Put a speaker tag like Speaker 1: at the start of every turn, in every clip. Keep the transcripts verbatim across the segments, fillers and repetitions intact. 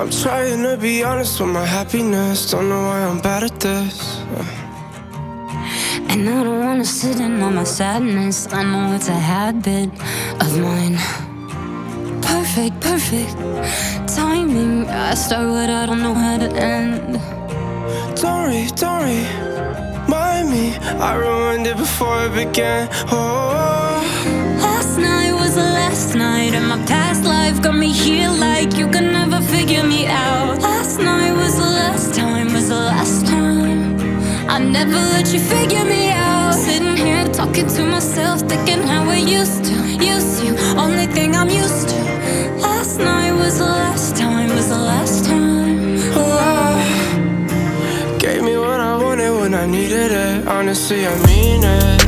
Speaker 1: I'm trying to be honest with my happiness. Don't know why I'm bad at this.
Speaker 2: And I don't wanna sit in on my sadness. I know it's a habit of mine. Perfect, perfect timing. I start what I don't know how to end.
Speaker 1: Don't worry, don't worry, mind me. I ruined it before it began. Oh,
Speaker 2: Last night was the last night, and my past life got me here like you could never figure me out. Last night was the last time, was the last time. I never let you figure me out. Sitting here talking to myself, thinking how I used to, used to, only thing I'm used to. Last night was the last time, was the last time.
Speaker 1: oh, gave me what I wanted when I needed it. Honestly, I mean it.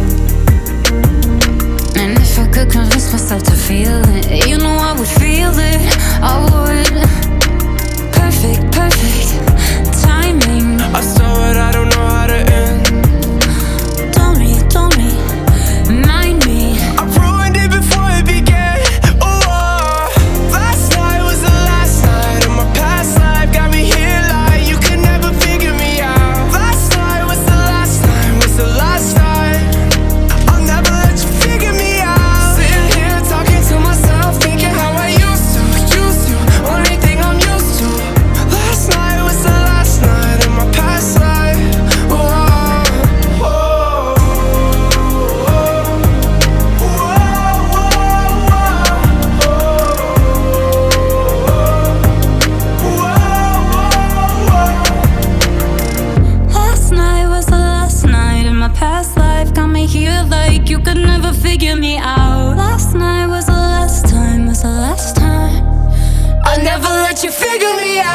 Speaker 2: And if I could convince myself to feel it, you know I would feel it, I would. Perfect, perfect timing.
Speaker 1: I saw it, I don't know how to end.
Speaker 2: Don't me, don't me, mind me.
Speaker 1: I ruined it before it began. Oh, last night was the last night, and my past life got me here like you could never figure me out. Last night was the last time, was the last time. I'll never let you figure me out. Sitting here talking to myself, thinking how I used to, used to, only thing I'm used to. Last night was the last night in my past life. Oh, oh, oh,
Speaker 2: Last night was the last night in my past life, got me here like you could never figure me out. Last night was the last time, was the last time.
Speaker 1: I'll never let you figure me out.